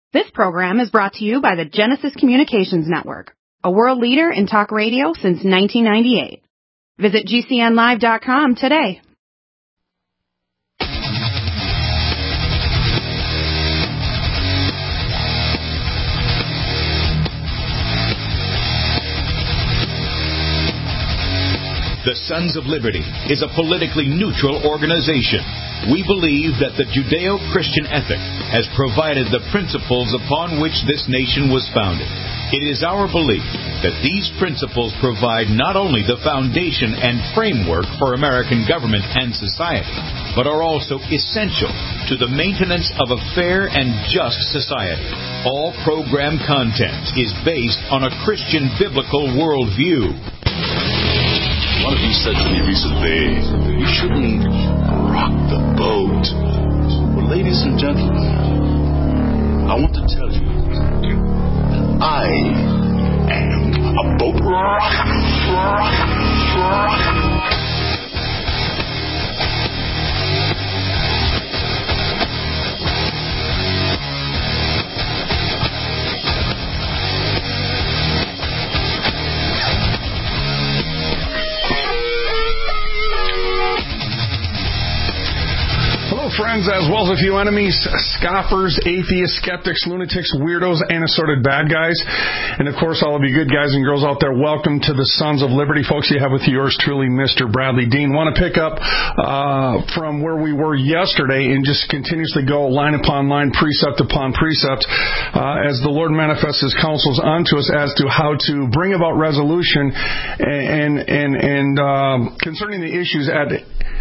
This program is brought to you by the Genesis Communications Network, a world leader in talk radio since 1998. Visit GCNlive.com today. The Sons of Liberty is a politically neutral organization. We believe that the Judeo-Christian ethic has provided the principles upon which this nation was founded. It is our belief that these principles provide not only the foundation and framework for American government and society, but are also essential to the maintenance of a fair and just society. All program content is based on a Christian biblical worldview. One of you said to me recently, we shouldn't rock the boat. Well, ladies and gentlemen, I want to tell you, I am a boat rocker. Friends, as well as a few enemies, scoffers, atheists, skeptics, lunatics, weirdos, and assorted bad guys. And of course, all of you good guys and girls out there, welcome to the Sons of Liberty. Folks, you have with yours truly, Mr. Bradley Dean. Want to pick up from where we were yesterday and just continuously go line upon line, precept upon precept, as the Lord manifests His counsels unto us as to how to bring about resolution and concerning the issues at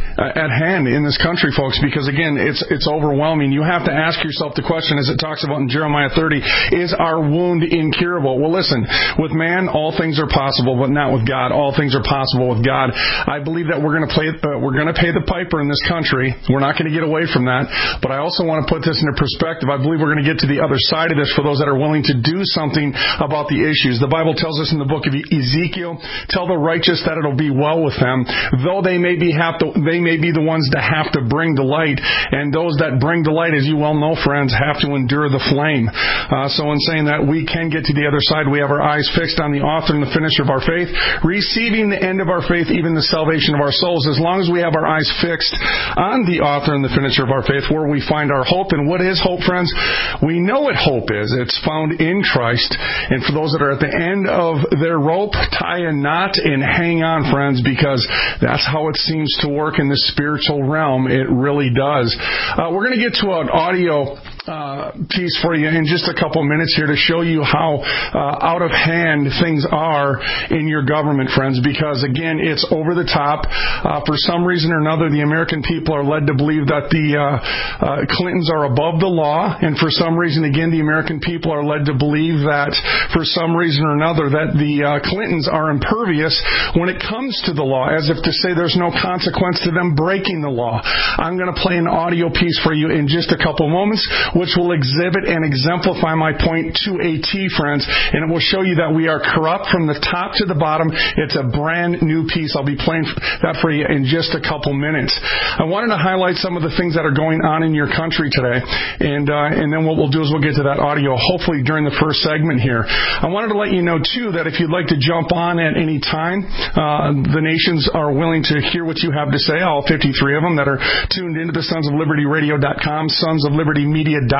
hand in this country, folks, because again, it's overwhelming. You have to ask yourself the question, as it talks about in Jeremiah 30, is our wound incurable? Well, listen, with man, all things are possible, but not with God. All things are possible with God. I believe that we're going to pay the piper in this country. We're not going to get away from that. But I also want to put this into perspective. I believe we're going to get to the other side of this for those that are willing to do something about the issues. The Bible tells us in the book of Ezekiel, tell the righteous that it'll be well with them, though they may be the ones that have to bring the light, and those that bring the light, as you well know, friends, have to endure the flame. So in saying that, we can get to the other side. We have our eyes fixed on the author and the finisher of our faith, receiving the end of our faith, even the salvation of our souls. As long as we have our eyes fixed on the author and the finisher of our faith, where we find our hope. And what is hope, friends? We know what hope is. It's found in Christ. And for those that are at the end of their rope, tie a knot and hang on, friends, because that's how it seems to work in the spiritual realm. It really does. We're going to get to an audio piece for you in just a couple minutes here to show you how out of hand things are in your government, friends, because again, it's over the top. For some reason or another, the American people are led to believe that the Clintons are above the law, and for some reason, again, the American people are led to believe that for some reason or another that the Clintons are impervious when it comes to the law, as if to say there's no consequence to them breaking the law. I'm going to play an audio piece for you in just a couple moments, which will exhibit and exemplify my point to a T, friends, and it will show you that we are corrupt from the top to the bottom. It's a brand new piece. I'll be playing that for you in just a couple minutes. I wanted to highlight some of the things that are going on in your country today, and then what we'll do is we'll get to that audio hopefully during the first segment here. I wanted to let you know, too, that if you'd like to jump on at any time, the nations are willing to hear what you have to say, all 53 of them that are tuned into the sonsoflibertyradio.com, sonsoflibertymedia.com.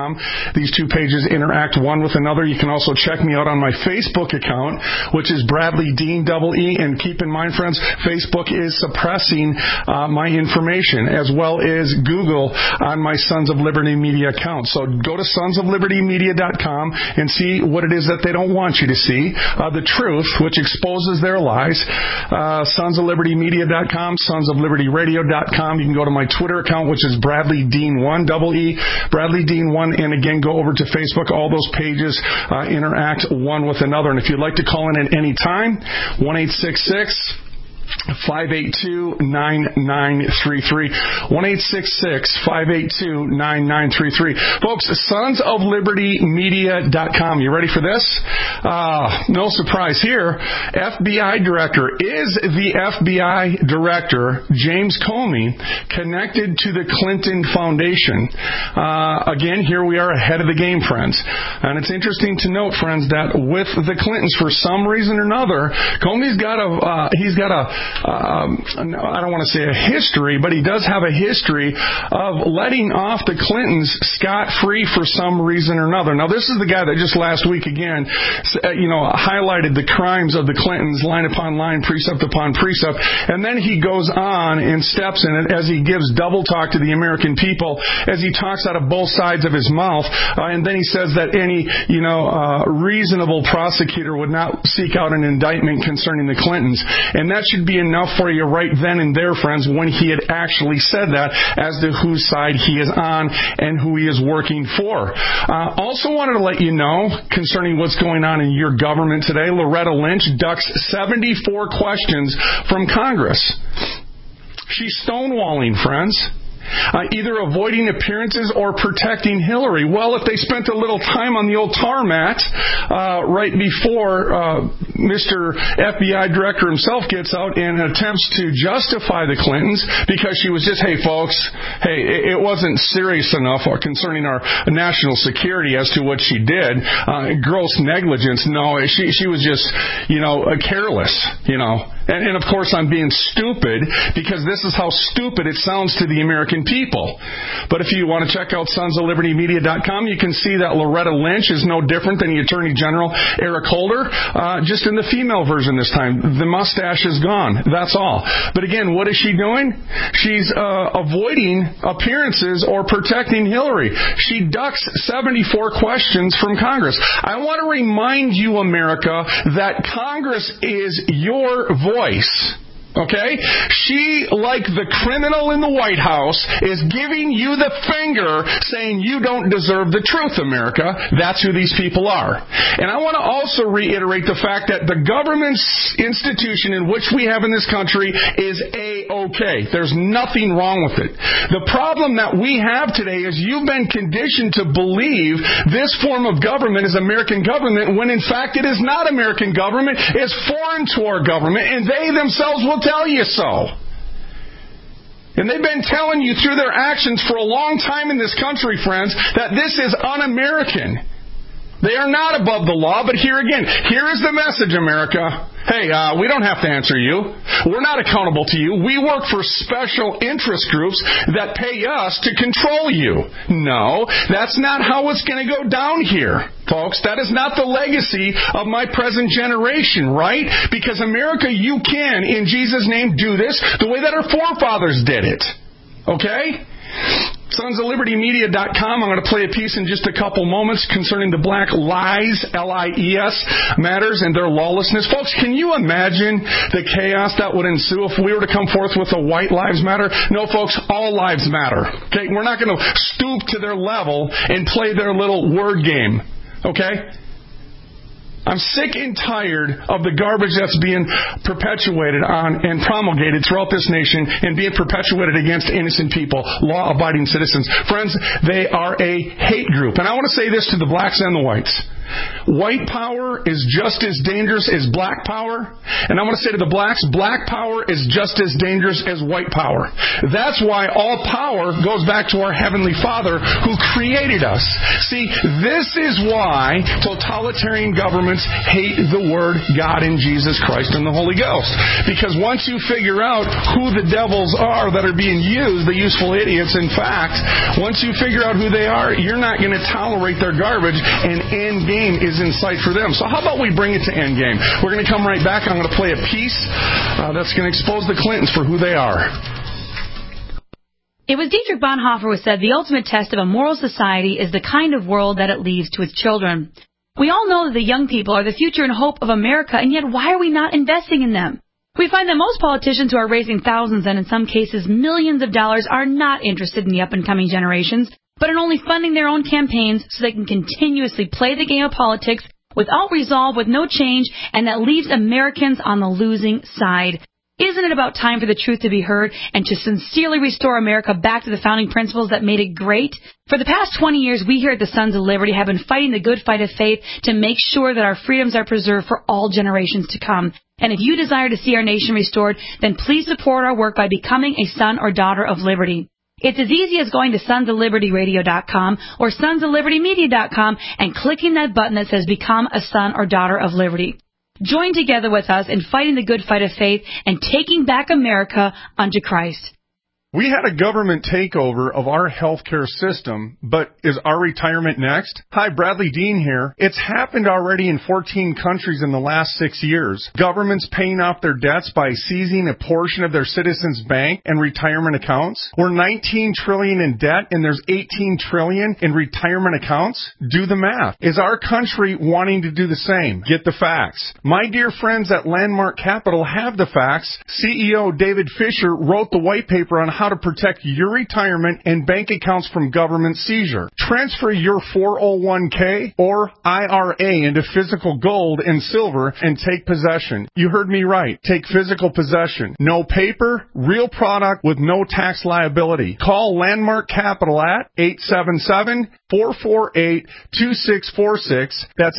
These two pages interact one with another. You can also check me out on my Facebook account, which is Bradley Dean, EE. And keep in mind, friends, Facebook is suppressing my information, as well as Google on my Sons of Liberty Media account. So go to sonsoflibertymedia.com and see what it is that they don't want you to see. The truth, which exposes their lies. Sonsoflibertymedia.com, sonsoflibertyradio.com. You can go to my Twitter account, which is Bradley Dean1, EE. Bradley Dean1, and again, go over to Facebook. All those pages interact one with another. And if you'd like to call in at any time, 1-866 582-9933. 1-866-582-9933. Folks, sonsoflibertymedia.com. You ready for this? No surprise here. FBI director. Is the FBI director, James Comey, connected to the Clinton Foundation? Again, here we are ahead of the game, friends. And it's interesting to note, friends, that with the Clintons, for some reason or another, Comey's got a I don't want to say a history, but he does have a history of letting off the Clintons scot-free for some reason or another. Now, this is the guy that just last week, again, highlighted the crimes of the Clintons line upon line, precept upon precept, and then he goes on and steps in it as he gives double talk to the American people, as he talks out of both sides of his mouth, and then he says that any, reasonable prosecutor would not seek out an indictment concerning the Clintons. And that should be enough for you right then and there, friends, when he had actually said that as to whose side he is on and who he is working for. Also wanted to let you know concerning what's going on in your government today. Loretta Lynch ducks 74 questions from Congress. She's stonewalling, friends. Either avoiding appearances or protecting Hillary. Well, if they spent a little time on the old tarmac right before Mr. FBI director himself gets out and attempts to justify the Clintons because she was just, hey, folks, it wasn't serious enough concerning our national security as to what she did. Gross negligence. No, she was just, careless, And of course, I'm being stupid because this is how stupid it sounds to the American people. But if you want to check out sonsoflibertymedia.com, you can see that Loretta Lynch is no different than the Attorney General Eric Holder, just in the female version this time. The mustache is gone. That's all. But again, what is she doing? She's avoiding appearances or protecting Hillary. She ducks 74 questions from Congress. I want to remind you, America, that Congress is your voice. Okay? She, like the criminal in the White House, is giving you the finger saying you don't deserve the truth, America. That's who these people are. And I want to also reiterate the fact that the government institution in which we have in this country is A-OK. There's nothing wrong with it. The problem that we have today is you've been conditioned to believe this form of government is American government when in fact it is not American government. It's foreign to our government, and they themselves will tell you so. And they've been telling you through their actions for a long time in this country, friends, that this is un-American. They are not above the law, but here again, here is the message, America. Hey, we don't have to answer you. We're not accountable to you. We work for special interest groups that pay us to control you. No, that's not how it's going to go down here, folks. That is not the legacy of my present generation, right? Because America, you can, in Jesus' name, do this the way that our forefathers did it. Okay? SonsOfLibertyMedia.com. I'm going to play a piece in just a couple moments concerning the Black Lies, L-I-E-S, matters and their lawlessness. Folks, can you imagine the chaos that would ensue if we were to come forth with a White Lives Matter? No, folks, all lives matter. Okay? We're not going to stoop to their level and play their little word game. Okay? I'm sick and tired of the garbage that's being perpetuated on and promulgated throughout this nation and being perpetuated against innocent people, law-abiding citizens. Friends, they are a hate group. And I want to say this to the blacks and the whites. White power is just as dangerous as black power. And I want to say to the blacks, black power is just as dangerous as white power. That's why all power goes back to our Heavenly Father who created us. See, this is why totalitarian governments hate the Word, God, and Jesus Christ and the Holy Ghost. Because once you figure out who the devils are that are being used, the useful idiots, in fact, once you figure out who they are, you're not going to tolerate their garbage, and end game is in sight for them. So how about we bring it to end game? We're going to come right back. I'm going to play a piece that's going to expose the Clintons for who they are. It was Dietrich Bonhoeffer who said the ultimate test of a moral society is the kind of world that it leaves to its children. We all know that the young people are the future and hope of America, and yet why are we not investing in them? We find that most politicians who are raising thousands and in some cases millions of dollars are not interested in the up-and-coming generations, but in only funding their own campaigns so they can continuously play the game of politics without resolve, with no change, and that leaves Americans on the losing side. Isn't it about time for the truth to be heard and to sincerely restore America back to the founding principles that made it great? For the past 20 years, we here at the Sons of Liberty have been fighting the good fight of faith to make sure that our freedoms are preserved for all generations to come. And if you desire to see our nation restored, then please support our work by becoming a son or daughter of liberty. It's as easy as going to sonsoflibertyradio.com or sonsoflibertymedia.com and clicking that button that says Become a Son or Daughter of Liberty. Join together with us in fighting the good fight of faith and taking back America unto Christ. We had a government takeover of our healthcare system, but is our retirement next? Hi, Bradley Dean here. It's happened already in 14 countries in the last 6 years. Governments paying off their debts by seizing a portion of their citizens' bank and retirement accounts. We're $19 trillion in debt and there's $18 trillion in retirement accounts. Do the math. Is our country wanting to do the same? Get the facts. My dear friends at Landmark Capital have the facts. CEO David Fisher wrote the white paper on how to protect your retirement and bank accounts from government seizure. Transfer your 401k or IRA into physical gold and silver and take possession. You heard me right. Take physical possession. No paper, real product with no tax liability. Call Landmark Capital at 877-448-2646. That's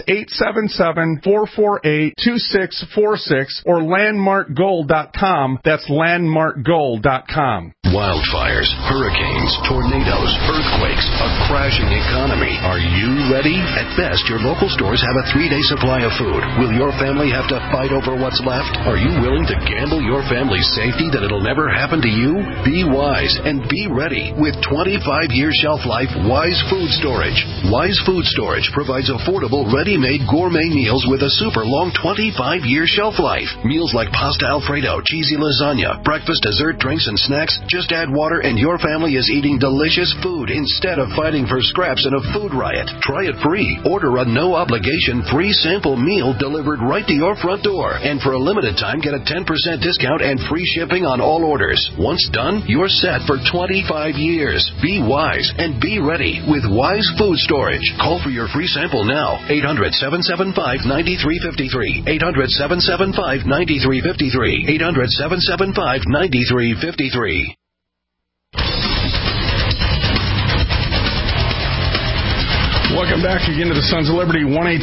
877-448-2646 or landmarkgold.com. That's landmarkgold.com. Wildfires, hurricanes, tornadoes, earthquakes, a crashing economy. Are you ready? At best, your local stores have a 3-day supply of food. Will your family have to fight over what's left? Are you willing to gamble your family's safety that it'll never happen to you? Be wise and be ready with 25-year shelf life Wise Food Storage. Wise Food Storage provides affordable, ready-made gourmet meals with a super long 25-year shelf life. Meals like pasta Alfredo, cheesy lasagna, breakfast, dessert, drinks, and snacks. Just add water and your family is eating delicious food instead of fighting for scraps in a food riot. Try it free. Order a no-obligation free sample meal delivered right to your front door. And for a limited time, get a 10% discount and free shipping on all orders. Once done, you're set for 25 years. Be wise and be ready with Wise Food Storage. Call for your free sample now. 800-775-9353. 800-775-9353. 800-775-9353. Welcome back again to the Sons of Liberty,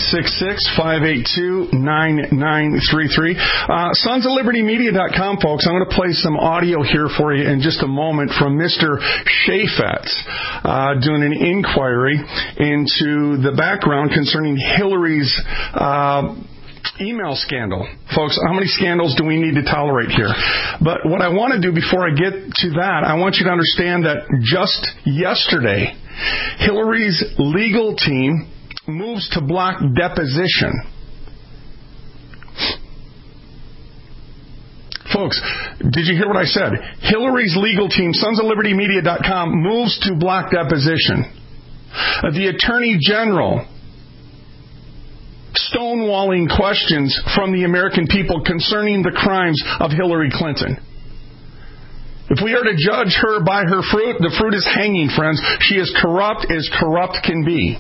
1-866-582-9933. Sonsoflibertymedia.com, folks. I'm going to play some audio here for you in just a moment from Mr. Shafet, doing an inquiry into the background concerning Hillary's email scandal. Folks, how many scandals do we need to tolerate here? But what I want to do before I get to that, I want you to understand that just yesterday, Hillary's legal team moves to block deposition. Folks, did you hear what I said? Hillary's legal team, sonsoflibertymedia.com, moves to block deposition. The Attorney General stonewalling questions from the American people concerning the crimes of Hillary Clinton. If we are to judge her by her fruit, the fruit is hanging, friends. She is corrupt as corrupt can be.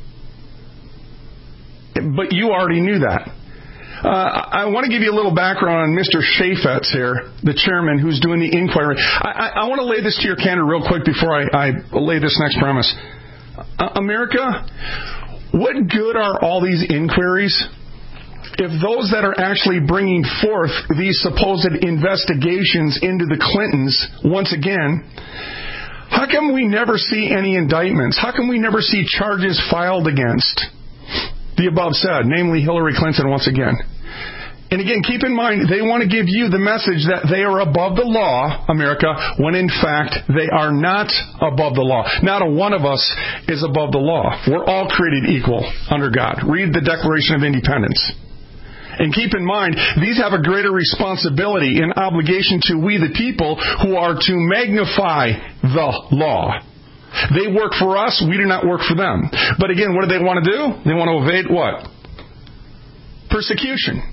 But you already knew that. I want to give you a little background on Mr. Shafet here, the chairman who's doing the inquiry. I want to lay this to your candor real quick before I lay this next premise. America, what good are all these inquiries if those that are actually bringing forth these supposed investigations into the Clintons, once again, how come we never see any indictments? How come we never see charges filed against the above said, namely Hillary Clinton once again? And again, keep in mind, they want to give you the message that they are above the law, America, when in fact they are not above the law. Not a one of us is above the law. We're all created equal under God. Read the Declaration of Independence. And keep in mind, these have a greater responsibility and obligation to we the people who are to magnify the law. They work for us, we do not work for them. But again, what do they want to do? They want to evade what? Prosecution.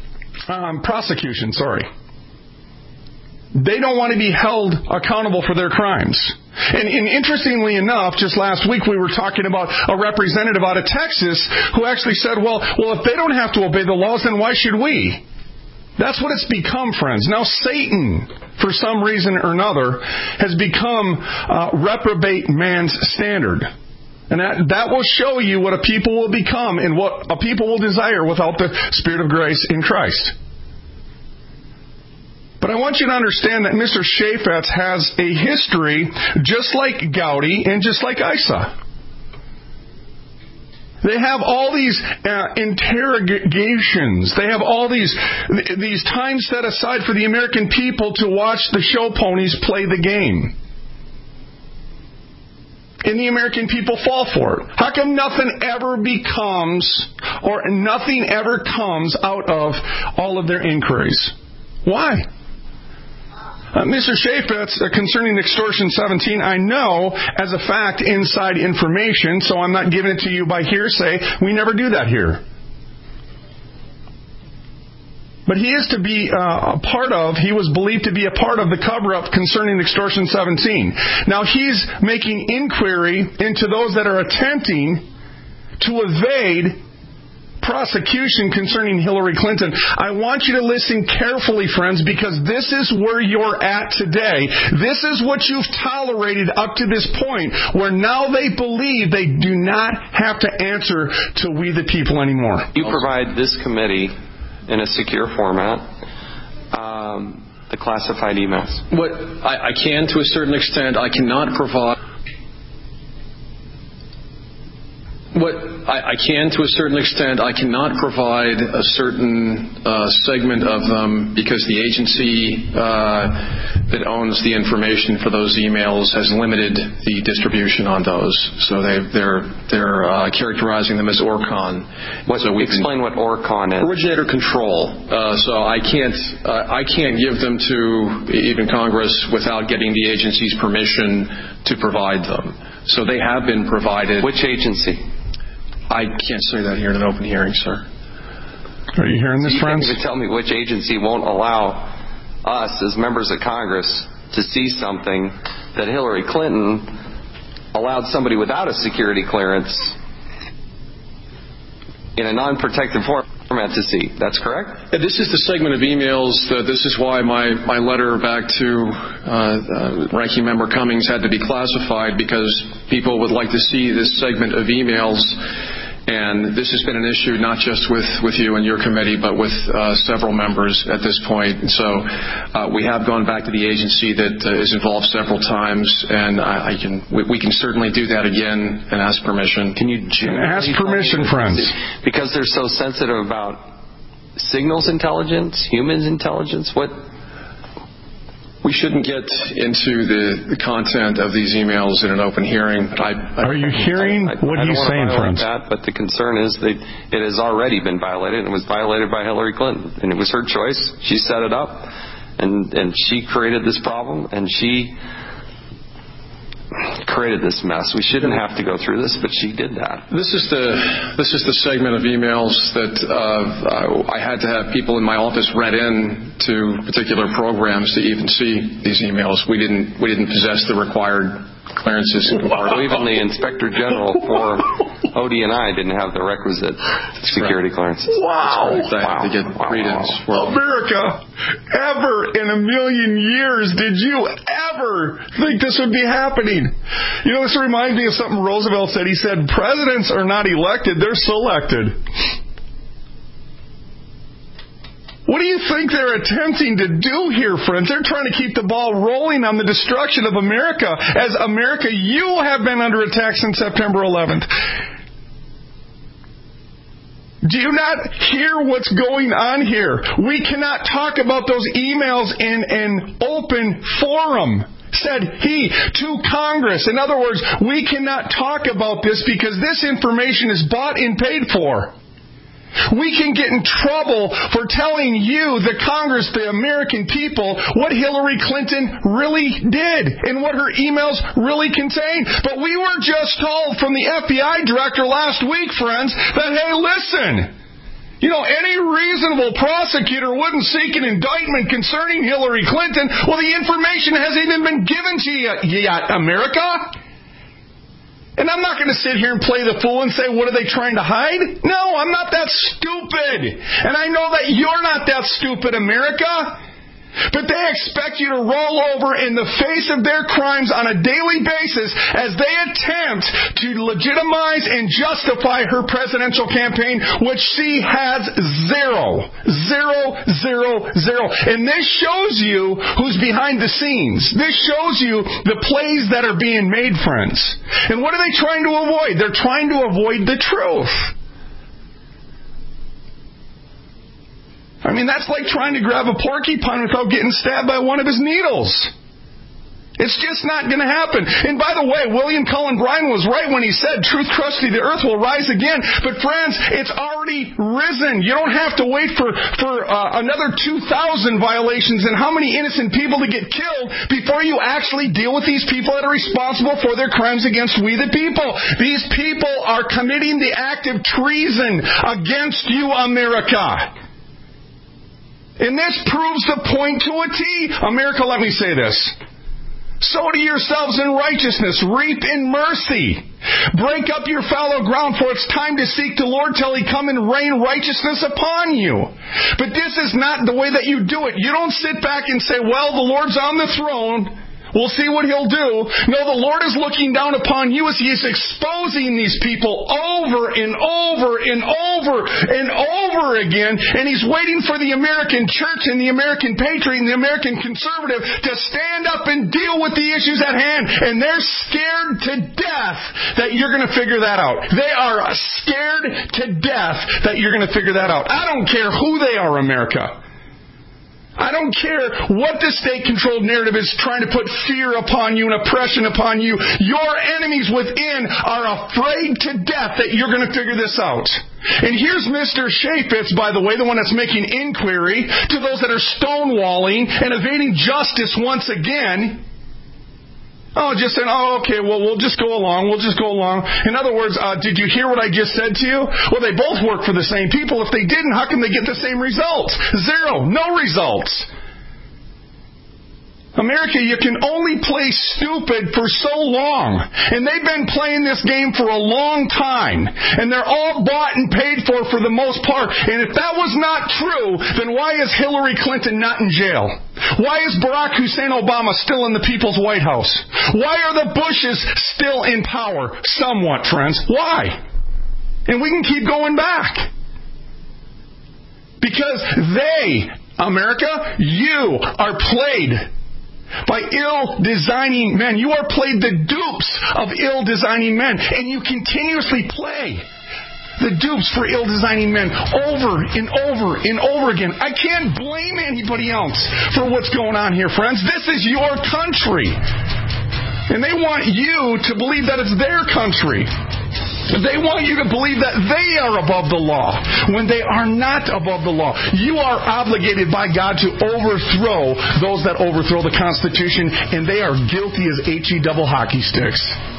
They don't want to be held accountable for their crimes. And interestingly enough, just last week we were talking about a representative out of Texas who actually said, well, if they don't have to obey the laws, then why should we? That's what it's become, friends. Now Satan, for some reason or another, has become reprobate man's standard. And that will show you what a people will become and what a people will desire without the Spirit of grace in Christ. But I want you to understand that Mr. Chaffetz has a history just like Gowdy and just like Issa. They have all these interrogations. They have all these times set aside for the American people to watch the show ponies play the game. And the American people fall for it. How come nothing ever becomes, or nothing ever comes out of all of their inquiries? Why? Mr. Chaffetz, concerning Extortion 17, I know as a fact inside information, so I'm not giving it to you by hearsay. We never do that here. But he is to be he was believed to be a part of the cover-up concerning Extortion 17. Now he's making inquiry into those that are attempting to evade prosecution concerning Hillary Clinton. I want you to listen carefully, friends, because this is where you're at today. This is what you've tolerated up to this point, where now they believe they do not have to answer to we the people anymore. You provide this committee in a secure format, the classified emails. What I can, to a certain extent, I cannot provide. I can, to a certain extent, I cannot provide a certain segment of them because the agency that owns the information for those emails has limited the distribution on those. So they're characterizing them as ORCON. Explain what ORCON is. Originator control. So I can't give them to even Congress without getting the agency's permission to provide them. So they have been provided. Which agency? I can't say that here in an open hearing, sir. Are you hearing this, friends? You can't even tell me which agency won't allow us as members of Congress to see something that Hillary Clinton allowed somebody without a security clearance in a non-protected format to see. That's correct? This is the segment of emails. This is why my letter back to Ranking Member Cummings had to be classified, because people would like to see this segment of emails. And this has been an issue not just with you and your committee, but with several members at this point. So we have gone back to the agency that is involved several times, and we can certainly do that again and ask permission. Can you ask permission, friends? Because they're so sensitive about signals intelligence, humans intelligence. We shouldn't get into the content of these emails in an open hearing. Are you hearing what he's saying, friends? But the concern is that it has already been violated, and it was violated by Hillary Clinton. And it was her choice. She set it up, and she created this problem, and she created this mess. We shouldn't have to go through this, but she did that. This is the segment of emails that I had to have people in my office read in to particular programs to even see these emails. We didn't possess the required clearances. Wow. Even the Inspector General for ODNI didn't have the requisite security clearances. Wow. I had to get read-ins. America, ever in a million years did you ever think this would be happening? You know, this reminds me of something Roosevelt said. He said, presidents are not elected, they're selected. What do you think they're attempting to do here, friends? They're trying to keep the ball rolling on the destruction of America. As America, you have been under attack since September 11th. Do you not hear what's going on here? We cannot talk about those emails in an open forum, said he to Congress. In other words, we cannot talk about this because this information is bought and paid for. We can get in trouble for telling you, the Congress, the American people, what Hillary Clinton really did and what her emails really contain. But we were just told from the FBI director last week, friends, that, hey, listen, you know, any reasonable prosecutor wouldn't seek an indictment concerning Hillary Clinton. Well, the information hasn't even been given to you yet, America. And I'm not going to sit here and play the fool and say, what are they trying to hide? No, I'm not that stupid. And I know that you're not that stupid, America. But they expect you to roll over in the face of their crimes on a daily basis as they attempt to legitimize and justify her presidential campaign, which she has zero. And this shows you who's behind the scenes. This shows you the plays that are being made, friends. And what are they trying to avoid? They're trying to avoid the truth. I mean, that's like trying to grab a porcupine without getting stabbed by one of his needles. It's just not going to happen. And by the way, William Cullen Bryant was right when he said, truth crushed to the earth will rise again. But friends, it's already risen. You don't have to wait for another 2,000 violations and how many innocent people to get killed before you actually deal with these people that are responsible for their crimes against we the people. These people are committing the act of treason against you, America. And this proves the point to a T. America, let me say this. Sow to yourselves in righteousness. Reap in mercy. Break up your fallow ground, for it's time to seek the Lord till He come and rain righteousness upon you. But this is not the way that you do it. You don't sit back and say, well, the Lord's on the throne. We'll see what He'll do. No, the Lord is looking down upon you as He is exposing these people over and over and over and over again. And He's waiting for the American church and the American patriot and the American conservative to stand up and deal with the issues at hand. And they're scared to death that you're going to figure that out. They are scared to death that you're going to figure that out. I don't care who they are, America. I don't care what the state-controlled narrative is trying to put fear upon you and oppression upon you. Your enemies within are afraid to death that you're going to figure this out. And here's Mr. Chaffetz, by the way, the one that's making inquiry to those that are stonewalling and evading justice once again. Just saying, okay, well, we'll just go along. In other words, did you hear what I just said to you? Well, they both work for the same people. If they didn't, how can they get the same results? Zero. No results. America, you can only play stupid for so long. And they've been playing this game for a long time. And they're all bought and paid for the most part. And if that was not true, then why is Hillary Clinton not in jail? Why is Barack Hussein Obama still in the People's White House? Why are the Bushes still in power? Somewhat, friends. Why? And we can keep going back. Because they, America, you are played by ill-designing men. You are played the dupes of ill-designing men. And you continuously play the dupes for ill-designing men over and over and over again. I can't blame anybody else for what's going on here, friends. This is your country. And they want you to believe that it's their country. They want you to believe that they are above the law when they are not above the law. You are obligated by God to overthrow those that overthrow the Constitution, and they are guilty as HE double hockey sticks.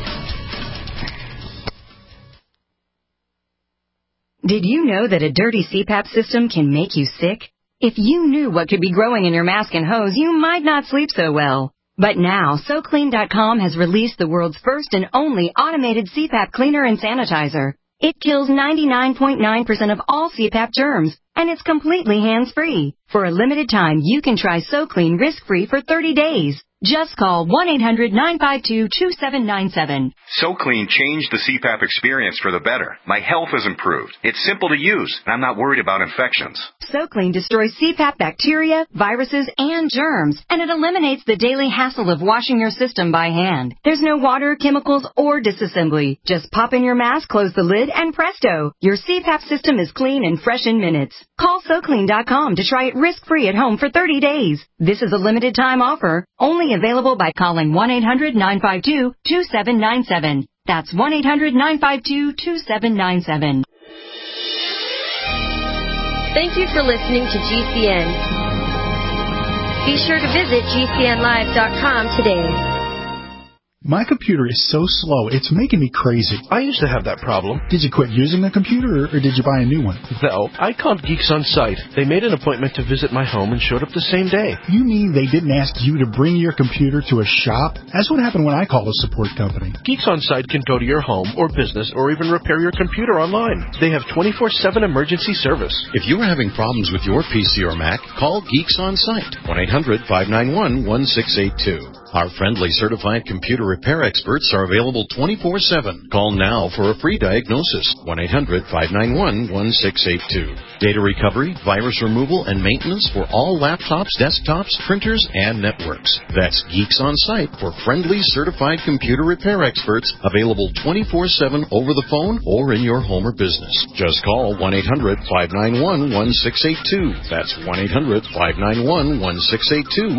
Did you know that a dirty CPAP system can make you sick? If you knew what could be growing in your mask and hose, you might not sleep so well. But now, SoClean.com has released the world's first and only automated CPAP cleaner and sanitizer. It kills 99.9% of all CPAP germs, and it's completely hands-free. For a limited time, you can try SoClean risk-free for 30 days. Just call 1-800-952-2797. SoClean changed the CPAP experience for the better. My health has improved. It's simple to use, and I'm not worried about infections. SoClean destroys CPAP bacteria, viruses, and germs, and it eliminates the daily hassle of washing your system by hand. There's no water, chemicals, or disassembly. Just pop in your mask, close the lid, and presto! Your CPAP system is clean and fresh in minutes. Call SoClean.com to try it risk-free at home for 30 days. This is a limited time offer, only available by calling 1-800-952-2797. That's 1-800-952-2797. Thank you for listening to GCN. Be sure to visit GCNlive.com today. My computer is so slow, it's making me crazy. I used to have that problem. Did you quit using the computer, or did you buy a new one? No, I called Geeks On Site. They made an appointment to visit my home and showed up the same day. You mean they didn't ask you to bring your computer to a shop? That's what happened when I called a support company. Geeks On Site can go to your home or business or even repair your computer online. They have 24/7 emergency service. If you are having problems with your PC or Mac, call Geeks On Site, 1-800-591-1682. Our friendly certified computer repair experts are available 24/7. Call now for a free diagnosis, 1-800-591-1682. Data recovery, virus removal, and maintenance for all laptops, desktops, printers, and networks. That's Geeks On Site for friendly certified computer repair experts, available 24/7 over the phone or in your home or business. Just call 1-800-591-1682. That's 1-800-591-1682,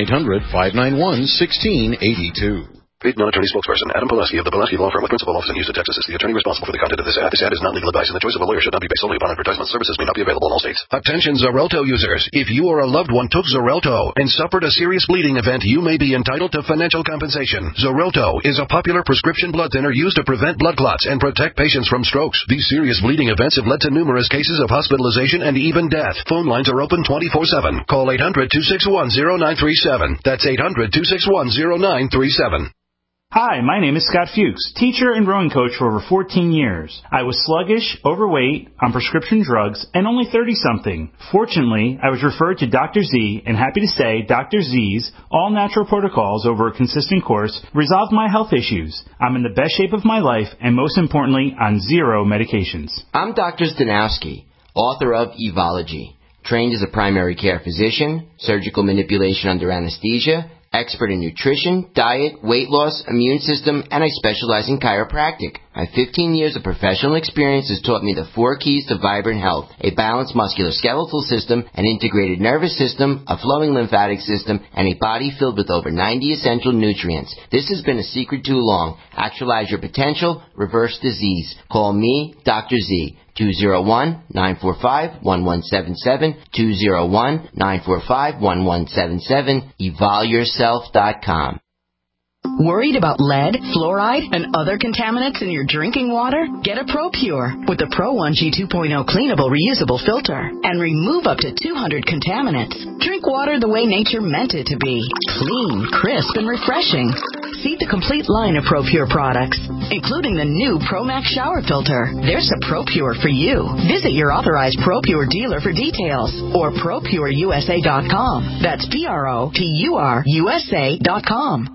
1-800-591-1682. Paid non-attorney spokesperson Adam Pulaski of the Pulaski Law Firm with principal office in Houston, Texas is the attorney responsible for the content of this ad. This ad is not legal advice, and the choice of a lawyer should not be based solely upon advertisement. Services may not be available in all states. Attention Xarelto users. If you or a loved one took Xarelto and suffered a serious bleeding event, you may be entitled to financial compensation. Xarelto is a popular prescription blood thinner used to prevent blood clots and protect patients from strokes. These serious bleeding events have led to numerous cases of hospitalization and even death. Phone lines are open 24/7. Call 800-261-0937. That's 800-261-0937. Hi, my name is Scott Fuchs, teacher and rowing coach for over 14 years. I was sluggish, overweight, on prescription drugs, and only 30-something. Fortunately, I was referred to Dr. Z, and happy to say Dr. Z's all-natural protocols over a consistent course resolved my health issues. I'm in the best shape of my life, and most importantly, on 0 medications. I'm Dr. Stanowski, author of Evology, trained as a primary care physician, surgical manipulation under anesthesia, expert in nutrition, diet, weight loss, immune system, and I specialize in chiropractic. My 15 years of professional experience has taught me the 4 keys to vibrant health: a balanced musculoskeletal system, an integrated nervous system, a flowing lymphatic system, and a body filled with over 90 essential nutrients. This has been a secret too long. Actualize your potential, reverse disease. Call me, Dr. Z. 201-945-1177, 201-945-1177, evolyourself.com. Worried about lead, fluoride, and other contaminants in your drinking water? Get a ProPure with the Pro 1G 2.0 cleanable reusable filter and remove up to 200 contaminants. Drink water the way nature meant it to be: clean, crisp, and refreshing. See the complete line of ProPure products, including the new ProMax shower filter. There's a ProPure for you. Visit your authorized ProPure dealer for details or ProPureUSA.com. That's ProPureUSA.com.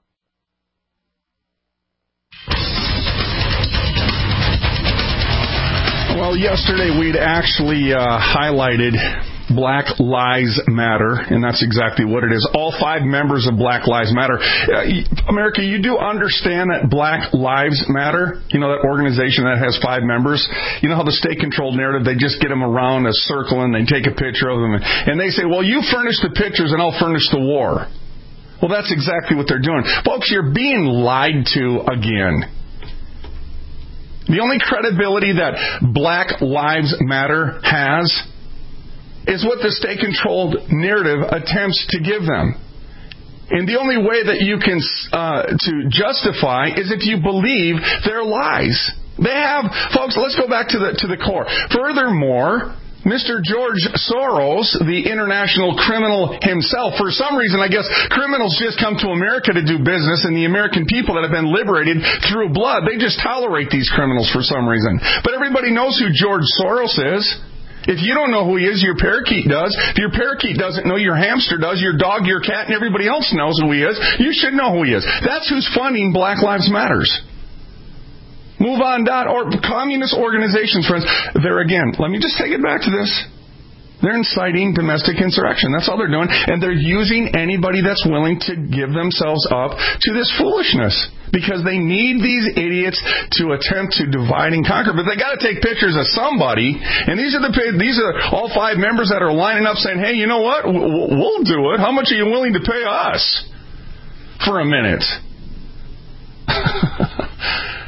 Well, yesterday we'd actually highlighted Black Lives Matter, and that's exactly what it is. All 5 members of Black Lives Matter. America, you do understand that Black Lives Matter, you know, that organization that has 5 members, you know how the state-controlled narrative, they just get them around a circle and they take a picture of them, and they say, well, you furnish the pictures and I'll furnish the war. Well, that's exactly what they're doing. Folks, you're being lied to again. The only credibility that Black Lives Matter has is what the state-controlled narrative attempts to give them. And the only way that you can to justify is if you believe their lies. They have, folks, let's go back to the core. Furthermore, Mr. George Soros, the international criminal himself, for some reason, I guess criminals just come to America to do business, and the American people that have been liberated through blood, they just tolerate these criminals for some reason. But everybody knows who George Soros is. If you don't know who he is, your parakeet does. If your parakeet doesn't know, your hamster does, your dog, your cat, and everybody else knows who he is. You should know who he is. That's who's funding Black Lives Matters. MoveOn.org, communist organizations, friends. There again, let me just take it back to this. They're inciting domestic insurrection. That's all they're doing. And they're using anybody that's willing to give themselves up to this foolishness. Because they need these idiots to attempt to divide and conquer. But they got to take pictures of somebody. And these are all 5 members that are lining up saying, hey, you know what? We'll do it. How much are you willing to pay us for a minute?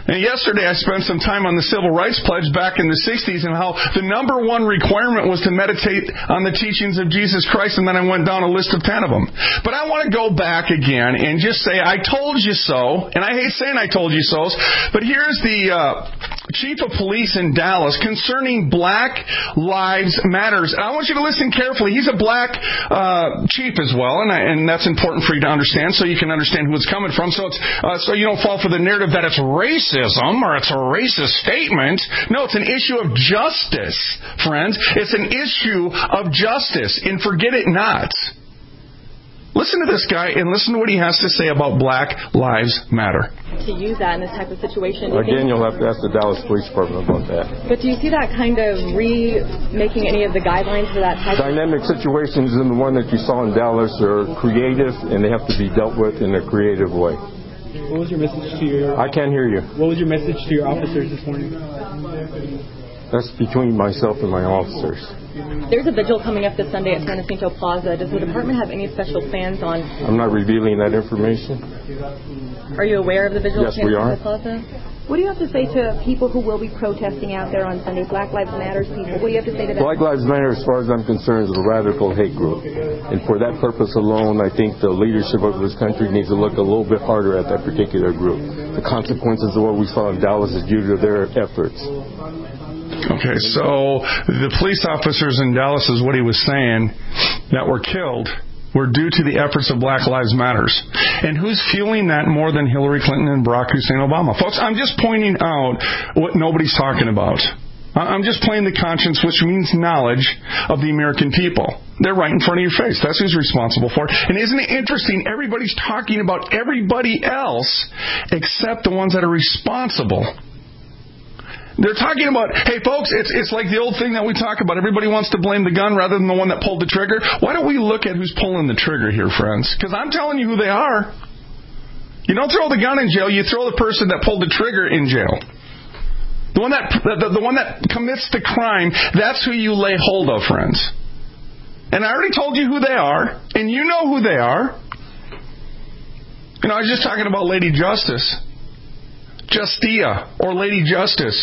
And yesterday I spent some time on the Civil Rights Pledge back in the 60s and how the number one requirement was to meditate on the teachings of Jesus Christ, and then I went down a list of 10 of them. But I want to go back again and just say, I told you so, and I hate saying I told you so, but here's the chief of police in Dallas concerning Black Lives Matters. And I want you to listen carefully. He's a black chief as well, and that's important for you to understand so you can understand who it's coming from, so you don't fall for the narrative that it's racism or it's a racist statement. No, it's an issue of justice, friends. It's an issue of justice, and forget it not. Listen to this guy and listen to what he has to say about Black Lives Matter. To use that in this type of situation. Again, you'll have to ask the Dallas Police Department about that. But do you see that kind of remaking any of the guidelines for that type Dynamic situations in the one that you saw in Dallas are creative, and they have to be dealt with in a creative way. What was your message to your... I can't hear you. What was your message to your officers this morning? That's between myself and my officers. There's a vigil coming up this Sunday at San Jacinto Plaza. Does the department have any special plans on... I'm not revealing that information. Are you aware of the vigil at San Jacinto Plaza? What do you have to say to people who will be protesting out there on Sunday? Black Lives Matter people. What do you have to say to them? Black Lives Matter, as far as I'm concerned, is a radical hate group. And for that purpose alone, I think the leadership of this country needs to look a little bit harder at that particular group. The consequences of what we saw in Dallas is due to their efforts. Okay, so the police officers in Dallas is what he was saying that were killed were due to the efforts of Black Lives Matters. And who's fueling that more than Hillary Clinton and Barack Hussein Obama? Folks, I'm just pointing out what nobody's talking about. I'm just playing the conscience, which means knowledge of the American people. They're right in front of your face. That's who's responsible for it. And isn't it interesting? Everybody's talking about everybody else except the ones that are responsible. They're talking about, hey folks, it's like the old thing that we talk about. Everybody wants to blame the gun rather than the one that pulled the trigger. Why don't we look at who's pulling the trigger here, friends? Because I'm telling you who they are. You don't throw the gun in jail. You throw the person that pulled the trigger in jail. The one that commits the crime, that's who you lay hold of, friends. And I already told you who they are, and you know who they are. You know, I was just talking about Lady Justice. Justia, or Lady Justice.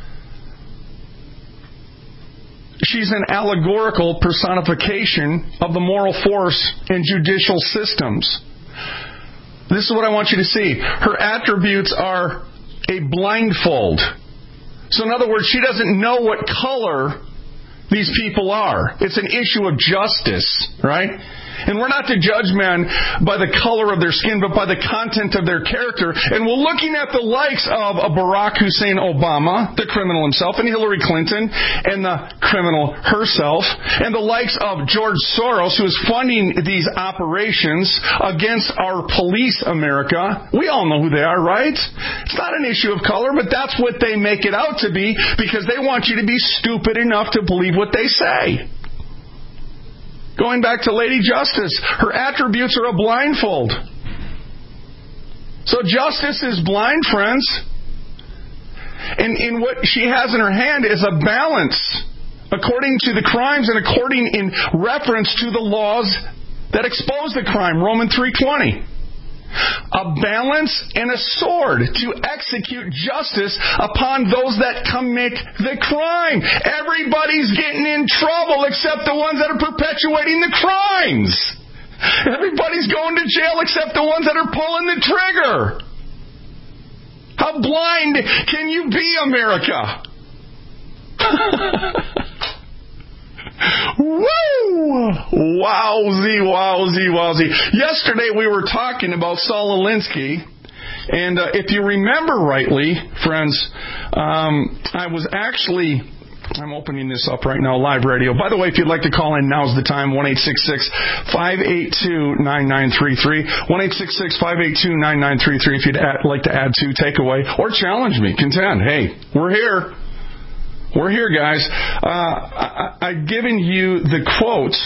She's an allegorical personification of the moral force in judicial systems. This is what I want you to see. Her attributes are a blindfold. So in other words, she doesn't know what color these people are. It's an issue of justice, right? And we're not to judge men by the color of their skin, but by the content of their character. And we're looking at the likes of Barack Hussein Obama, the criminal himself, and Hillary Clinton, and the criminal herself, and the likes of George Soros, who is funding these operations against our police America. We all know who they are, right? It's not an issue of color, but that's what they make it out to be because they want you to be stupid enough to believe what they say. Going back to Lady Justice, her attributes are a blindfold. So justice is blind, friends. And in what she has in her hand is a balance according to the crimes and according in reference to the laws that expose the crime. Romans 3:20. A balance and a sword to execute justice upon those that commit the crime. Everybody's getting in trouble except the ones that are perpetuating the crimes. Everybody's going to jail except the ones that are pulling the trigger. How blind can you be, America? Woo! Wowzy. Yesterday we were talking about Saul Alinsky, and if you remember rightly, friends, I'm opening this up right now, live radio. By the way, if you'd like to call in, now's the time, 1-866-582-9933, 1-866-582-9933 if you'd like to add to, take away, or challenge me, contend. Hey, we're here. We're here, guys. I've given you the quotes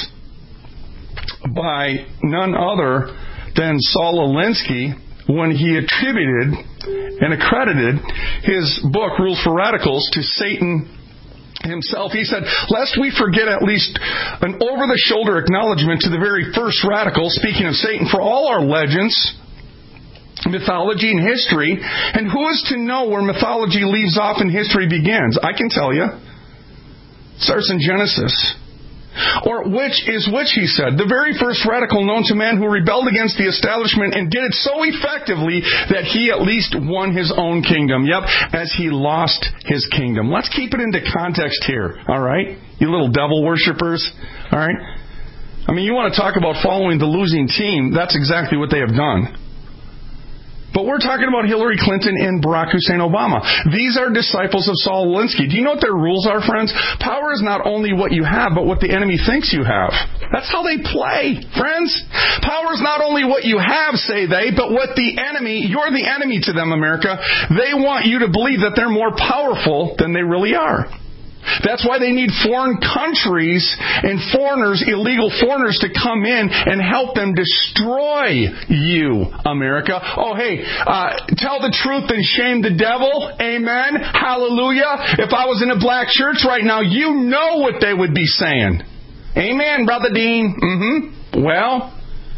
by none other than Saul Alinsky when he attributed and accredited his book, Rules for Radicals, to Satan himself. He said, lest we forget at least an over-the-shoulder acknowledgement to the very first radical, speaking of Satan, for all our legends mythology and history. And who is to know where mythology leaves off and history begins? I can tell you. It starts in Genesis. Or which is which, he said. The very first radical known to man who rebelled against the establishment and did it so effectively that he at least won his own kingdom. Yep, as he lost his kingdom. Let's keep it into context here, all right? You little devil worshippers, all right? I mean, you want to talk about following the losing team, that's exactly what they have done. But we're talking about Hillary Clinton and Barack Hussein Obama. These are disciples of Saul Alinsky. Do you know what their rules are, friends? Power is not only what you have, but what the enemy thinks you have. That's how they play, friends. Power is not only what you have, say they, but what the enemy, you're the enemy to them, America. They want you to believe that they're more powerful than they really are. That's why they need foreign countries and foreigners, illegal foreigners, to come in and help them destroy you, America. Oh, hey, tell the truth and shame the devil. Amen. Hallelujah. If I was in a black church right now, you know what they would be saying. Amen, Brother Dean. Well,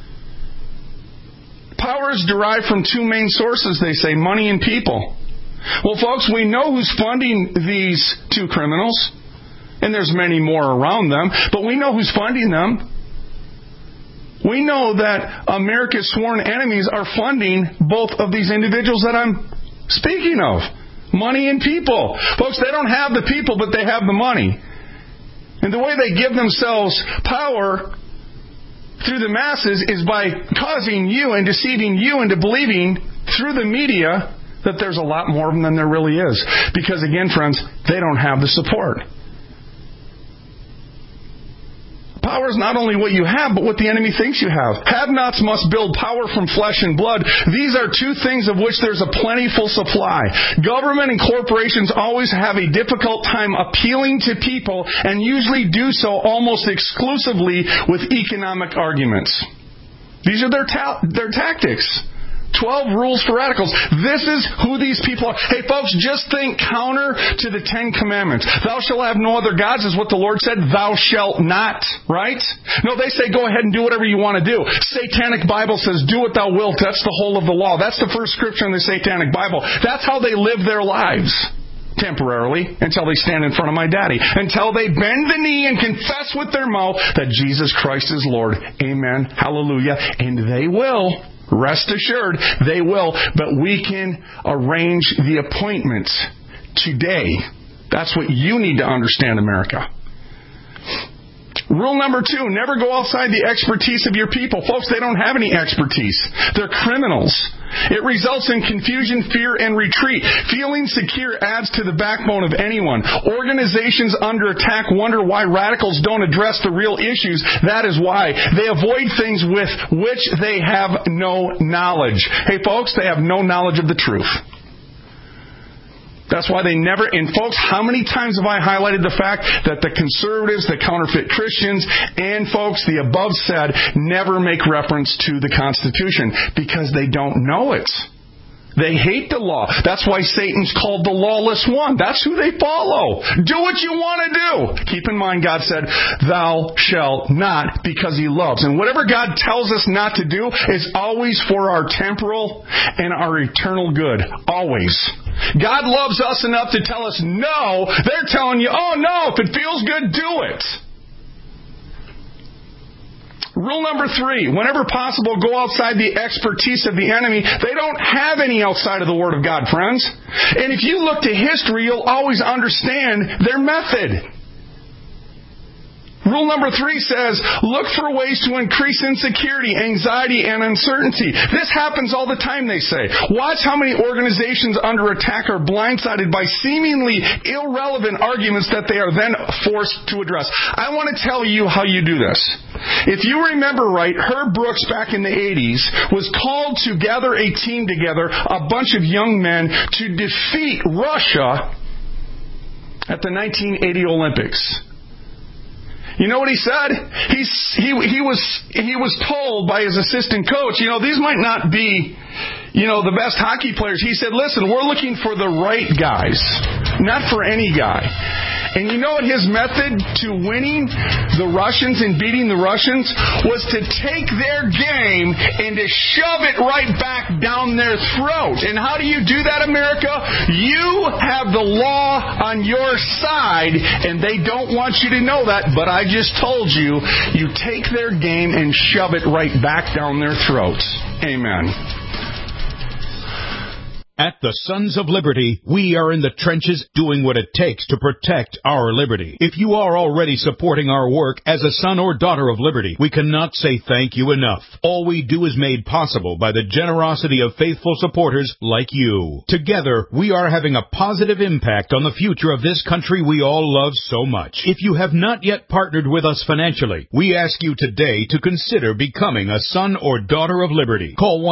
power is derived from two main sources, they say, money and people. Well, folks, we know who's funding these two criminals, and there's many more around them, but we know who's funding them. We know that America's sworn enemies are funding both of these individuals that I'm speaking of. Money and people. Folks, they don't have the people, but they have the money. And the way they give themselves power through the masses is by causing you and deceiving you into believing through the media that there's a lot more of them than there really is. Because again, friends, they don't have the support. Power is not only what you have, but what the enemy thinks you have. Have-nots must build power from flesh and blood. These are two things of which there's a plentiful supply. Government and corporations always have a difficult time appealing to people, and usually do so almost exclusively with economic arguments. These are their tactics. 12 rules for radicals. This is who these people are. Hey, folks, just think counter to the 10 Commandments. Thou shalt have no other gods is what the Lord said. Thou shalt not, right? No, they say go ahead and do whatever you want to do. Satanic Bible says do what thou wilt. That's the whole of the law. That's the first scripture in the Satanic Bible. That's how they live their lives. Temporarily, until they stand in front of my daddy. Until they bend the knee and confess with their mouth that Jesus Christ is Lord. Amen. Hallelujah. And they will. Rest assured, they will. But we can arrange the appointments today. That's what you need to understand, America. Rule number 2, never go outside the expertise of your people. Folks, they don't have any expertise. They're criminals. It results in confusion, fear, and retreat. Feeling secure adds to the backbone of anyone. Organizations under attack wonder why radicals don't address the real issues. That is why. They avoid things with which they have no knowledge. Hey, folks, they have no knowledge of the truth. That's why they never, and folks, how many times have I highlighted the fact that the conservatives, the counterfeit Christians, and folks, the above said, never make reference to the Constitution because they don't know it. They hate the law. That's why Satan's called the lawless one. That's who they follow. Do what you want to do. Keep in mind, God said, thou shalt not, because He loves. And whatever God tells us not to do is always for our temporal and our eternal good. Always. God loves us enough to tell us no. They're telling you, oh no, if it feels good, do it. Rule number 3, whenever possible, go outside the expertise of the enemy. They don't have any outside of the Word of God, friends. And if you look to history, you'll always understand their method. Rule number 3 says, look for ways to increase insecurity, anxiety, and uncertainty. This happens all the time, they say. Watch how many organizations under attack are blindsided by seemingly irrelevant arguments that they are then forced to address. I want to tell you how you do this. If you remember right, Herb Brooks back in the 80s was called to gather a team together, a bunch of young men, to defeat Russia at the 1980 Olympics. You know what he said? He was told by his assistant coach, these might not be, the best hockey players. He said, listen, we're looking for the right guys, not for any guy. And you know what his method to winning the Russians and beating the Russians was to take their game and to shove it right back down their throat. And how do you do that, America? You have the law on your side, and they don't want you to know that, but I just told you, you take their game and shove it right back down their throats. Amen. At the Sons of Liberty, we are in the trenches doing what it takes to protect our liberty. If you are already supporting our work as a son or daughter of liberty, we cannot say thank you enough. All we do is made possible by the generosity of faithful supporters like you. Together, we are having a positive impact on the future of this country we all love so much. If you have not yet partnered with us financially, we ask you today to consider becoming a son or daughter of liberty. Call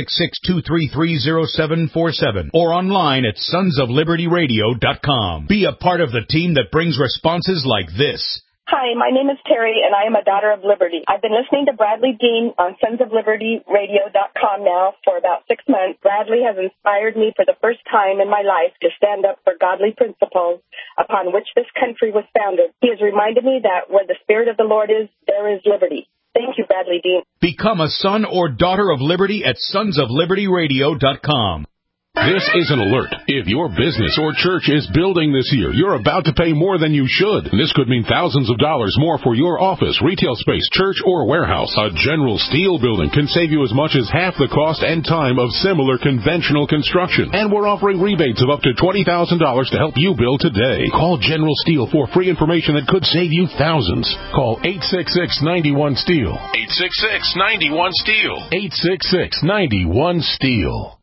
1-866-233-0747. Or online at sonsoflibertyradio.com. Be a part of the team that brings responses like this. Hi, my name is Terry, and I am a daughter of liberty. I've been listening to Bradley Dean on sonsoflibertyradio.com now for about 6 months. Bradley has inspired me for the first time in my life to stand up for godly principles upon which this country was founded. He has reminded me that where the Spirit of the Lord is, there is liberty. Thank you, Bradley Dean. Become a son or daughter of liberty at sonsoflibertyradio.com. This is an alert. If your business or church is building this year, you're about to pay more than you should. This could mean thousands of dollars more for your office, retail space, church, or warehouse. A General Steel building can save you as much as half the cost and time of similar conventional construction. And we're offering rebates of up to $20,000 to help you build today. Call General Steel for free information that could save you thousands. Call 866-91-STEEL. 866-91-STEEL. 866-91-STEEL.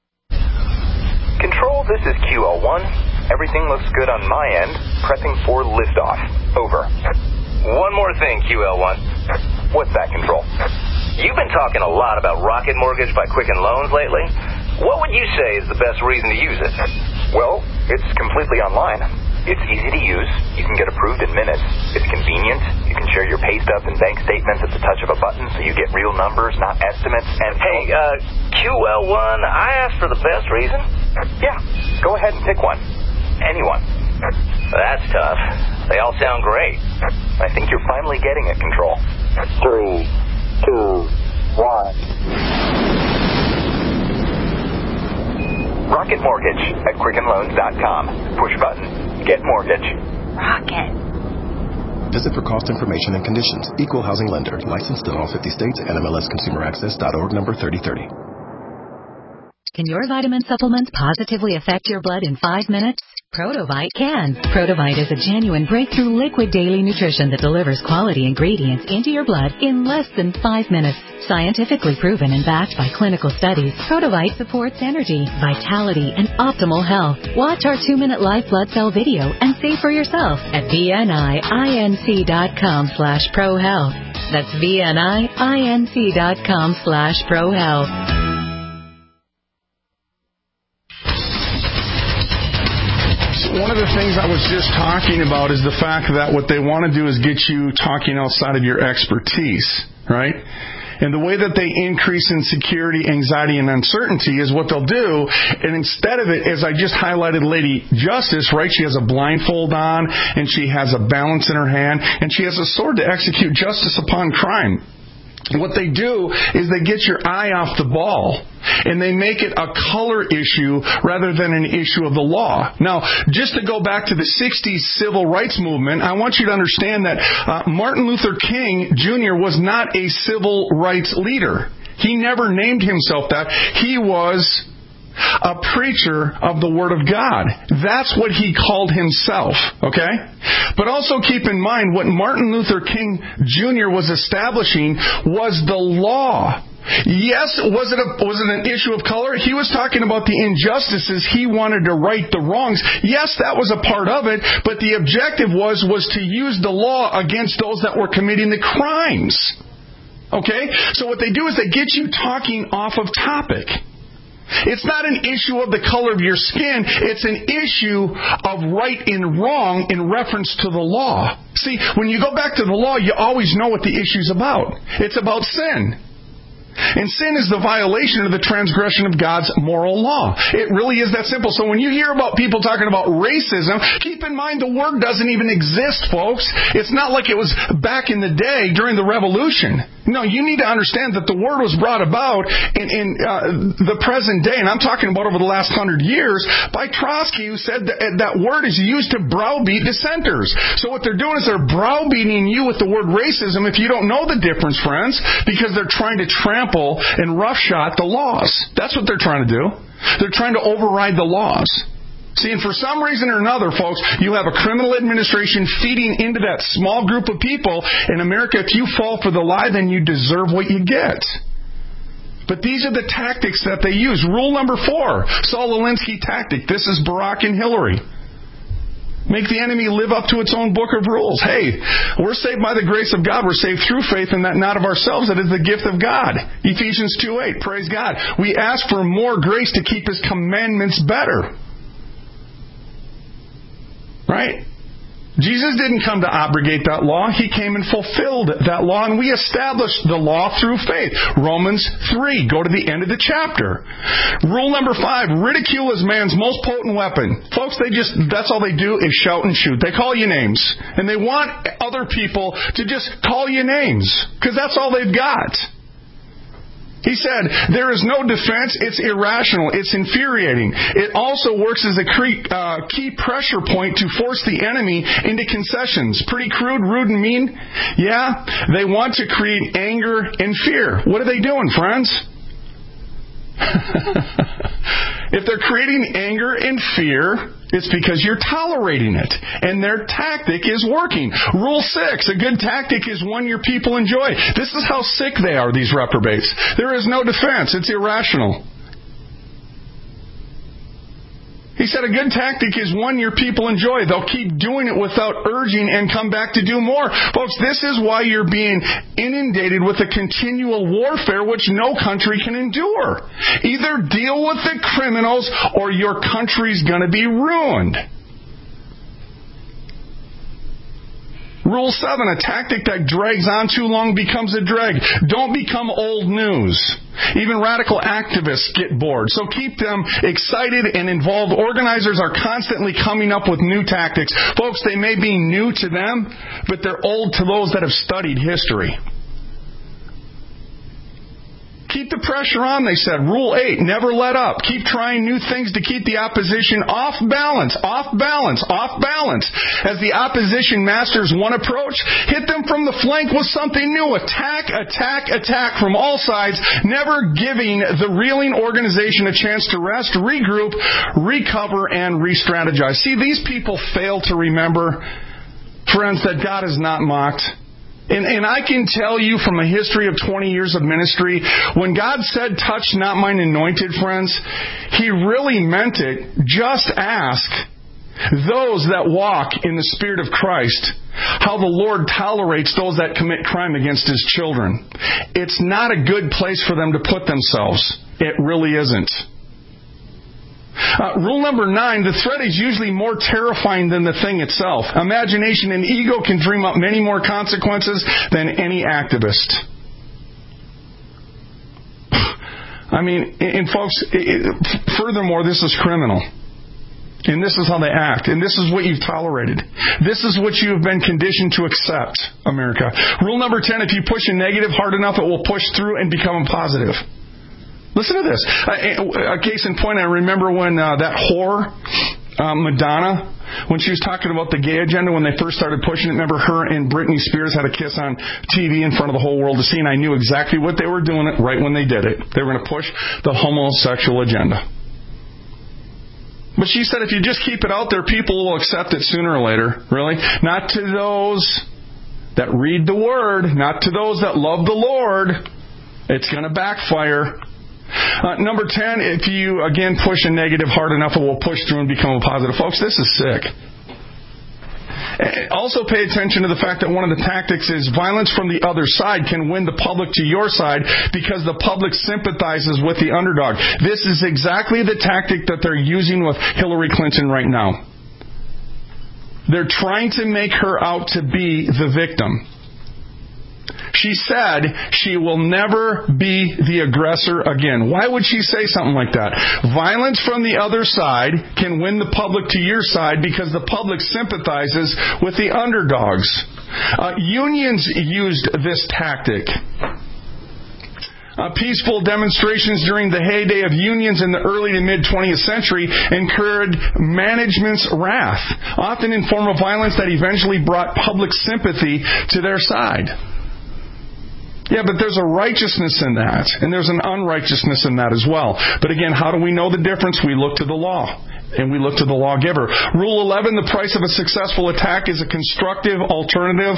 Control, this is QL1. Everything looks good on my end. Prepping for liftoff. Over. One more thing, QL1. What's that, Control? You've been talking a lot about Rocket Mortgage by Quicken Loans lately. What would you say is the best reason to use it? Well, it's completely online. It's easy to use. You can get approved in minutes. It's convenient. You can share your pay stubs and bank statements at the touch of a button, so you get real numbers, not estimates. And hey, QL1, I asked for the best reason. Yeah, go ahead and pick one. Anyone. That's tough. They all sound great. I think you're finally getting it, Control. 3, 2, 1. Rocket Mortgage at QuickenLoans.com. Push button. Get mortgage. Rocket. Visit for cost information and conditions. Equal housing lender. Licensed in all 50 states. NMLSConsumerAccess.org number 3030. Can your vitamin supplements positively affect your blood in 5 minutes? Protovite can. Protovite is a genuine breakthrough liquid daily nutrition that delivers quality ingredients into your blood in less than 5 minutes. Scientifically proven and backed by clinical studies, Protovite supports energy, vitality, and optimal health. Watch our 2-minute live blood cell video and see for yourself at VNIINC.com/prohealth. That's VNIINC.com/prohealth. One of the things I was just talking about is the fact that what they want to do is get you talking outside of your expertise, right? And the way that they increase insecurity, anxiety, and uncertainty is what they'll do. And instead of it, as I just highlighted Lady Justice, right, she has a blindfold on, and she has a balance in her hand, and she has a sword to execute justice upon crime. What they do is they get your eye off the ball, and they make it a color issue rather than an issue of the law. Now, just to go back to the 60s civil rights movement, I want you to understand that Martin Luther King Jr. was not a civil rights leader. He never named himself that. He was a preacher of the Word of God. That's what he called himself, okay? But also keep in mind what Martin Luther King Jr. was establishing was the law. Yes, was it an issue of color? He was talking about the injustices. He wanted to right the wrongs. Yes, that was a part of it, but the objective was to use the law against those that were committing the crimes. Okay? So what they do is they get you talking off of topic. It's not an issue of the color of your skin. It's an issue of right and wrong in reference to the law. See, when you go back to the law, you always know what the issue's about. It's about sin. And sin is the violation of the transgression of God's moral law. It really is that simple. So when you hear about people talking about racism, keep in mind the word doesn't even exist, folks. It's not like it was back in the day during the Revolution. No, you need to understand that the word was brought about in the present day, and I'm talking about over the last 100 years, by Trotsky, who said that word is used to browbeat dissenters. So what they're doing is they're browbeating you with the word racism if you don't know the difference, friends, because they're trying to trample and roughshod the laws. That's what they're trying to do. They're trying to override the laws. See, and for some reason or another, folks, you have a criminal administration feeding into that small group of people. In America, if you fall for the lie, then you deserve what you get. But these are the tactics that they use. Rule number 4, Saul Alinsky tactic. This is Barack and Hillary. Make the enemy live up to its own book of rules. Hey, we're saved by the grace of God. We're saved through faith, and that not of ourselves. That is the gift of God. Ephesians 2:8. Praise God. We ask for more grace to keep His commandments better. Right? Jesus didn't come to abrogate that law. He came and fulfilled that law, and we established the law through faith. Romans 3. Go to the end of the chapter. Rule number 5. Ridicule is man's most potent weapon. Folks, that's all they do is shout and shoot. They call you names. And they want other people to just call you names, because that's all they've got. He said, there is no defense. It's irrational. It's infuriating. It also works as a key pressure point to force the enemy into concessions. Pretty crude, rude, and mean? Yeah. They want to create anger and fear. What are they doing, friends? If they're creating anger and fear, it's because you're tolerating it. And their tactic is working. Rule 6, a good tactic is one your people enjoy. This is how sick they are, these reprobates. There is no defense. It's irrational. He said a good tactic is one your people enjoy. They'll keep doing it without urging and come back to do more. Folks, this is why you're being inundated with a continual warfare which no country can endure. Either deal with the criminals or your country's going to be ruined. Rule 7, a tactic that drags on too long becomes a drag. Don't become old news. Even radical activists get bored. So keep them excited and involved. Organizers are constantly coming up with new tactics. Folks, they may be new to them, but they're old to those that have studied history. Keep the pressure on, they said. Rule 8, never let up. Keep trying new things to keep the opposition off balance, off balance, off balance. As the opposition masters one approach, hit them from the flank with something new. Attack, attack, attack from all sides, never giving the reeling organization a chance to rest, regroup, recover, and re-strategize. See, these people fail to remember, friends, that God is not mocked. And I can tell you from a history of 20 years of ministry, when God said, touch not mine anointed, friends, He really meant it. Just ask those that walk in the Spirit of Christ how the Lord tolerates those that commit crime against His children. It's not a good place for them to put themselves. It really isn't. Rule number 9, the threat is usually more terrifying than the thing itself. Imagination and ego can dream up many more consequences than any activist. I mean, and folks, furthermore, this is criminal. And this is how they act. And this is what you've tolerated. This is what you have been conditioned to accept, America. Rule number 10, if you push a negative hard enough, it will push through and become a positive. Listen to this. A case in point, I remember when that whore, Madonna, when she was talking about the gay agenda when they first started pushing it. Remember her and Britney Spears had a kiss on TV in front of the whole world to see, and I knew exactly what they were doing right when they did it. They were going to push the homosexual agenda. But she said if you just keep it out there, people will accept it sooner or later. Really? Not to those that read the Word, not to those that love the Lord. It's going to backfire. Number 10, if you, again, push a negative hard enough, it will push through and become a positive. Folks, this is sick. Also pay attention to the fact that one of the tactics is violence from the other side can win the public to your side because the public sympathizes with the underdog. This is exactly the tactic that they're using with Hillary Clinton right now. They're trying to make her out to be the victim. She said she will never be the aggressor again. Why would she say something like that? Violence from the other side can win the public to your side because the public sympathizes with the underdogs. Unions used this tactic. Peaceful demonstrations during the heyday of unions in the early to mid-20th century incurred management's wrath, often in form of violence that eventually brought public sympathy to their side. Yeah, but there's a righteousness in that, and there's an unrighteousness in that as well. But again, how do we know the difference? We look to the law, and we look to the lawgiver. Rule 11, the price of a successful attack is a constructive alternative.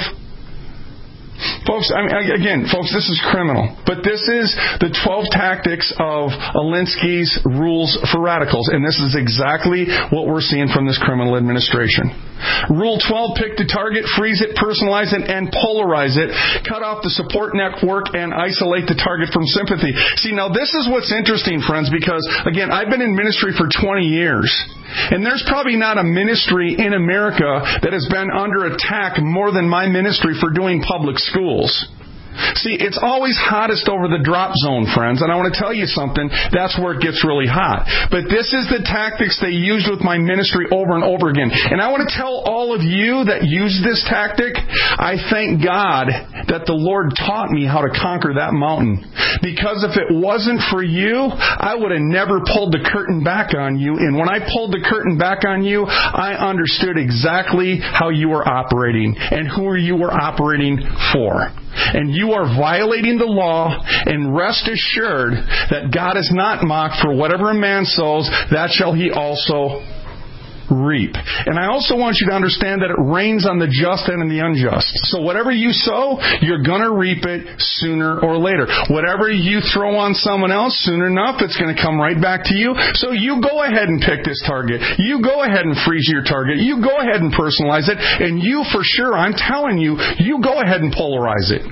Folks, folks, this is criminal. But this is the 12 tactics of Alinsky's rules for radicals. And this is exactly what we're seeing from this criminal administration. Rule 12, pick the target, freeze it, personalize it, and polarize it. Cut off the support network and isolate the target from sympathy. See, now this is what's interesting, friends, because, again, I've been in ministry for 20 years. And there's probably not a ministry in America that has been under attack more than my ministry for doing public schools. See, it's always hottest over the drop zone, friends, and I want to tell you something, that's where it gets really hot. But this is the tactics they used with my ministry over and over again. And I want to tell all of you that use this tactic, I thank God that the Lord taught me how to conquer that mountain. Because if it wasn't for you, I would have never pulled the curtain back on you. And when I pulled the curtain back on you, I understood exactly how you were operating and who you were operating for. And you are violating the law, and rest assured that God is not mocked. For whatever a man sows, that shall he also reap. And I also want you to understand that it rains on the just and on the unjust. So whatever you sow, you're going to reap it sooner or later. Whatever you throw on someone else, soon enough, it's going to come right back to you. So you go ahead and pick this target. You go ahead and freeze your target. You go ahead and personalize it. And you, for sure, I'm telling you, you go ahead and polarize it.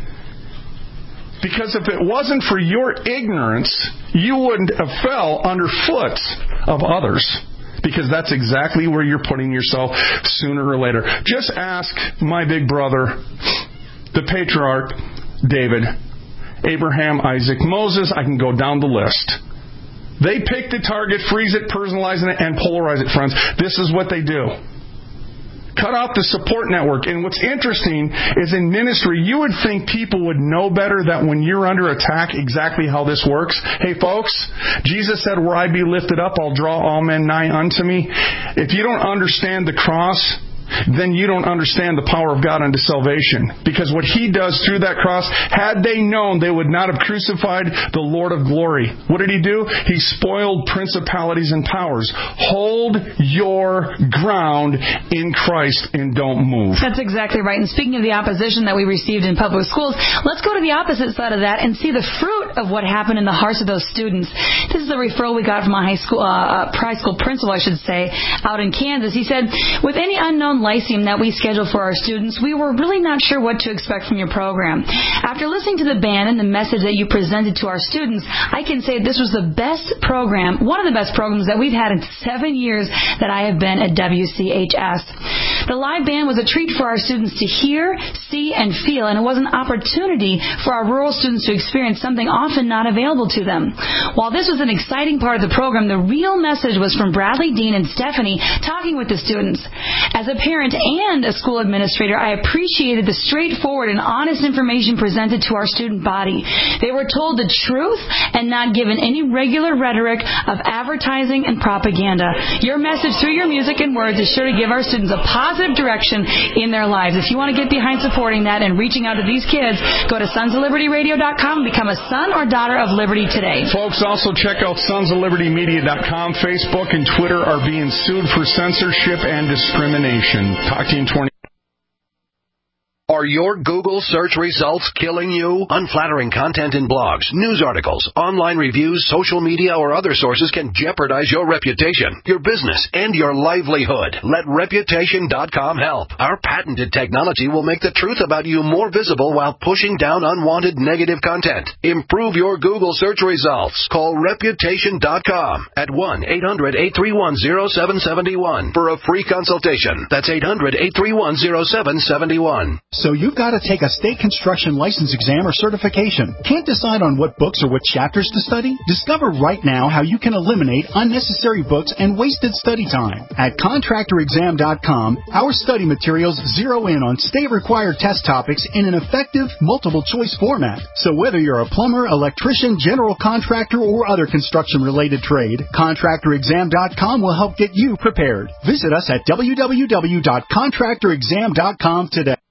Because if it wasn't for your ignorance, you wouldn't have fell underfoot of others. Because that's exactly where you're putting yourself sooner or later. Just ask my big brother, the patriarch, David, Abraham, Isaac, Moses. I can go down the list. They pick the target, freeze it, personalize it, and polarize it, friends. This is what they do. Cut off the support network. And what's interesting is in ministry, you would think people would know better that when you're under attack, exactly how this works. Hey, folks, Jesus said, where I be lifted up, I'll draw all men nigh unto me. If you don't understand the cross, then you don't understand the power of God unto salvation. Because what He does through that cross, had they known, they would not have crucified the Lord of glory. What did He do? He spoiled principalities and powers. Hold your ground in Christ and don't move. That's exactly right. And speaking of the opposition that we received in public schools, let's go to the opposite side of that and see the fruit of what happened in the hearts of those students. This is a referral we got from a high school principal, I should say, out in Kansas. He said, with any unknown Lyceum that we scheduled for our students, we were really not sure what to expect from your program. After listening to the band and the message that you presented to our students, I can say this was the best program, one of the best programs that we've had in 7 years that I have been at WCHS. The live band was a treat for our students to hear, see, and feel, and it was an opportunity for our rural students to experience something often not available to them. While this was an exciting part of the program, the real message was from Bradley, Dean, and Stephanie talking with the students. As a parent and a school administrator, I appreciated the straightforward and honest information presented to our student body. They were told the truth and not given any regular rhetoric of advertising and propaganda. Your message through your music and words is sure to give our students a positive direction in their lives. If you want to get behind supporting that and reaching out to these kids, go to sonsoflibertyradio.com and become a son or daughter of Liberty today. Folks, also check out sonsoflibertymedia.com. Facebook and Twitter are being sued for censorship and discrimination. Talk to you in 20. Are your Google search results killing you? Unflattering content in blogs, news articles, online reviews, social media, or other sources can jeopardize your reputation, your business, and your livelihood. Let Reputation.com help. Our patented technology will make the truth about you more visible while pushing down unwanted negative content. Improve your Google search results. Call Reputation.com at 1-800-831-0771 for a free consultation. That's 800-831-0771. So you've got to take a state construction license exam or certification. Can't decide on what books or what chapters to study? Discover right now how you can eliminate unnecessary books and wasted study time. At contractorexam.com, our study materials zero in on state-required test topics in an effective, multiple-choice format. So whether you're a plumber, electrician, general contractor, or other construction-related trade, contractorexam.com will help get you prepared. Visit us at www.contractorexam.com today.